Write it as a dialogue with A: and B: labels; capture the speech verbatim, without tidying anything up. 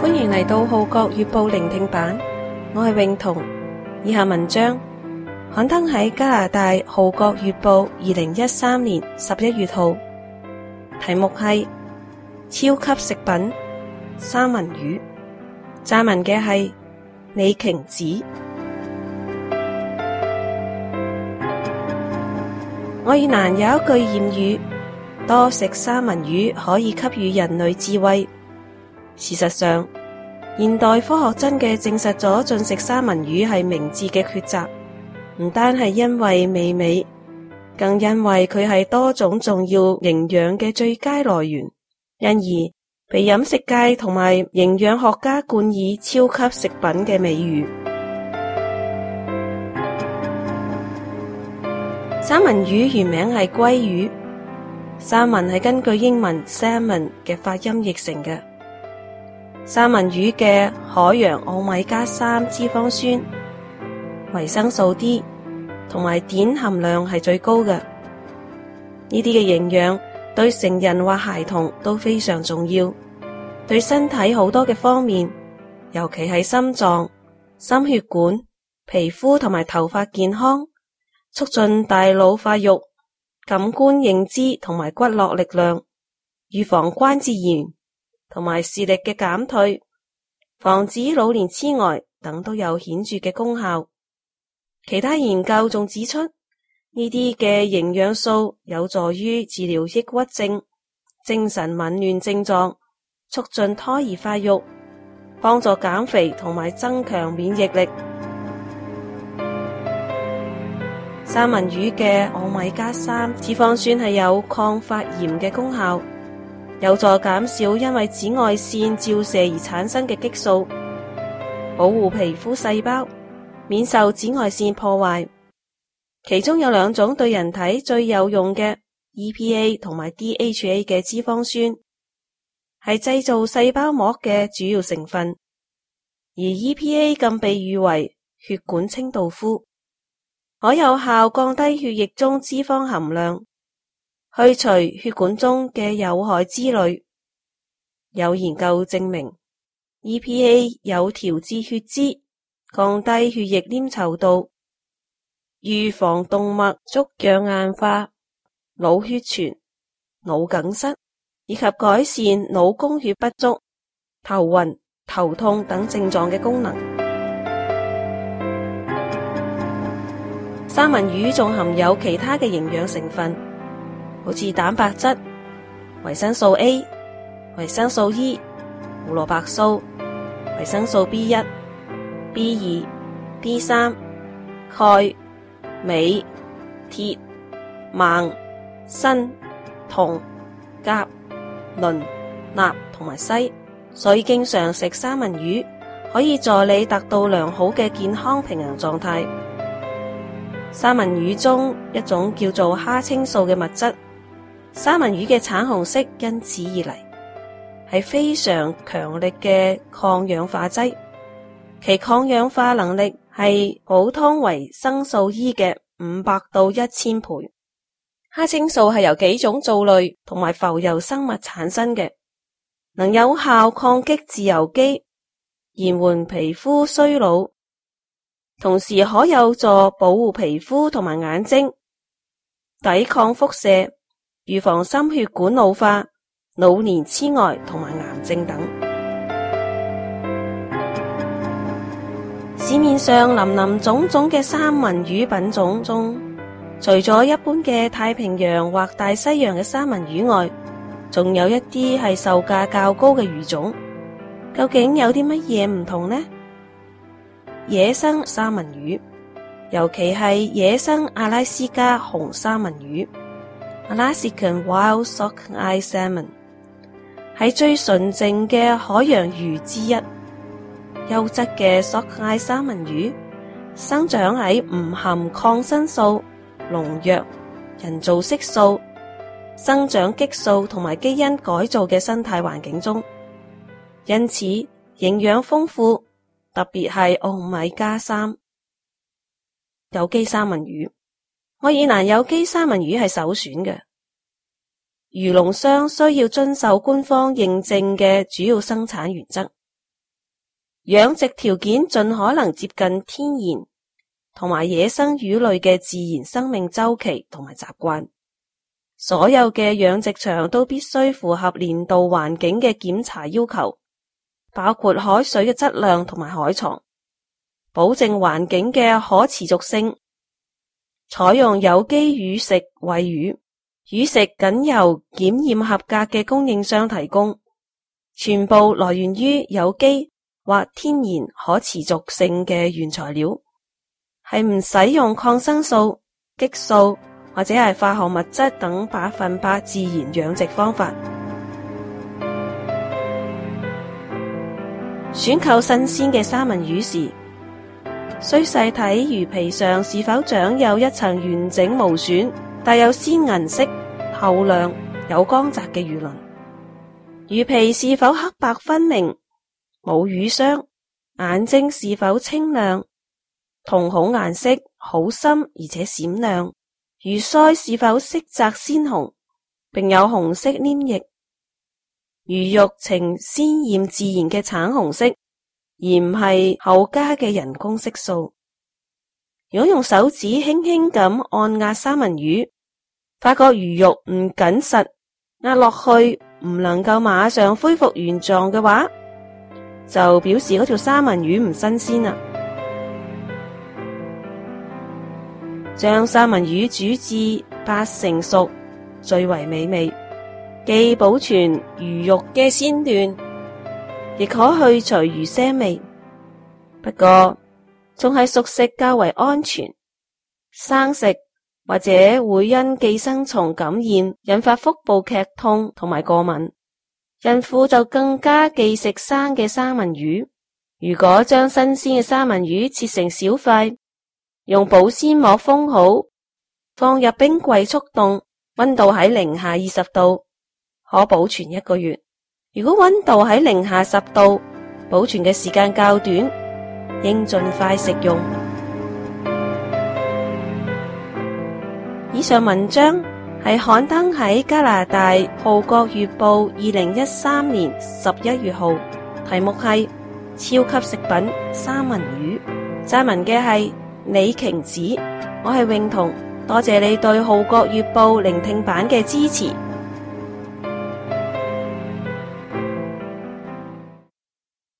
A: 歡迎嚟到《號角月報》聆聽版，我係詠彤。以下文章刊登喺加拿大《號角月報》二零一三年十一月號，題目係超級食品三文魚，撰文嘅係李瓊子。愛爾蘭有一句諺語，多食三文魚可以給予人類智慧。事實上，現代科學真嘅證實咗進食三文魚係明智嘅抉擇，唔單係因為美味，更因為佢係多種重要營養嘅最佳來源，因而被飲食界同埋營養學家冠以超級食品嘅美譽。三文魚原名係鮭魚，三文係根據英文 salmon 嘅發音譯成嘅。三文魚嘅海洋奧米加三脂肪酸、維生素 D 同埋碘含量係最高嘅。呢啲嘅營養對成人或孩童都非常重要，對身體好多嘅方面，尤其係心臟、心血管、皮膚同埋頭髮健康，促進大腦發育、感官認知同埋骨骼力量，預防關節炎同埋視力嘅減退，防止老年痴呆等都有顯著嘅功效。其他研究仲指出，呢啲嘅營養素有助於治療抑鬱症、精神紊亂症狀，促進胎兒發育，幫助減肥同埋增強免疫力。三文魚嘅奧米加三脂肪酸係有抗發炎嘅功效，有助減少因為紫外線照射而產生嘅激素，保護皮膚細胞免受紫外線破壞。其中有兩種對人體最有用嘅 E P A 同埋 D H A 嘅脂肪酸，係製造細胞膜嘅主要成分，而 E P A 更被譽為血管清道夫，可有效降低血液中脂肪含量，去除血管中嘅有害脂類。有研究證明 E P A 有調節血脂、降低血液黏稠度、預防動脈粥樣硬化、腦血栓、腦梗塞，以及改善腦供血不足、頭暈、頭痛等症狀嘅功能。三文魚仲含有其他嘅營養成分，好似蛋白質、維生素 A、維生素 E、胡蘿蔔素、維生素 B 一、B 二、B 三、鈣、鎂、鐵、錳、鋅、銅、鉀、磷、鈉同埋硒。所以經常食三文魚可以助你達到良好嘅健康平衡狀態。三文魚中一種叫做蝦青素嘅物質，三文魚嘅橙紅色因此而嚟，係非常強力嘅抗氧化劑，其抗氧化能力係普通維生素 E 嘅五百到一千倍。蝦青素係由幾種藻類同埋浮游生物產生嘅，能有效抗擊自由基，延緩皮膚衰老，同時可有助保護皮膚同埋眼睛，抵抗輻射，預防心血管老化、老年痴呆同埋癌症等。市面上林林總總嘅三文魚品種中，除咗一般嘅太平洋或大西洋嘅三文魚外，仲有一啲係售價較高嘅魚種。究竟有啲乜嘢唔同呢？野生三文魚，尤其係野生阿拉斯加紅三文魚 （Alaskan Wild Sockeye Salmon） 係最純淨嘅海洋魚之一。優質嘅 Sockeye 三文魚生長喺唔含抗生素、農藥、人造色素、生長激素同埋基因改造嘅生態環境中，因此營養豐富。特別係奧米加三有機三文魚，愛爾蘭有機三文魚係首選嘅。魚農商需要遵守官方認證嘅主要生產原則， 養殖條件盡可能接近天然同埋野生魚類嘅自然生命週期同埋習慣。所有嘅養殖場都必須符合年度環境嘅檢查要求，包括海水嘅質量同埋海床，保證環境嘅可持續性。採用有機魚食餵魚，魚食僅由檢驗合格嘅供應商提供，全部來源於有機或天然可持續性嘅原材料，係唔使用抗生素、激素或者係化學物質等百分百自然養殖方法。選購新鮮嘅三文魚時，需細睇魚皮上是否長有一層完整無損、帶有鮮銀色、透亮、有光澤嘅魚鱗。魚皮是否黑白分明、冇魚霜，眼睛是否清亮，瞳孔顏色好深而且閃亮，魚鰓是否色澤鮮紅，並有紅色黏液，魚肉呈鮮豔自然嘅橙紅色，而唔係後加嘅人工色素。如果用手指輕輕咁按壓三文魚，發覺魚肉唔緊實，壓落去唔能夠馬上恢復原狀嘅話，就表示嗰條三文魚唔新鮮啦。將三文魚煮至八成熟最為美味，既保存魚肉嘅鮮嫩，亦可去除魚腥味。不過仲係熟食較為安全，生食或者會因寄生蟲感染引發腹部劇痛同埋過敏。孕婦就更加忌食生嘅三文魚。如果將新鮮嘅三文魚切成小塊，用保鮮膜封好，放入冰櫃速凍，溫度喺零下二十度，可保存一個月。如果溫度喺零下十度，保存嘅時間較短，應盡快食用。以上文章係刊登喺加拿大《號角月報》二零一三年十一月號，題目係超級食品三文魚。撰文嘅係李瓊子，我係詠彤，多謝你對《號角月報》聆聽版嘅支持。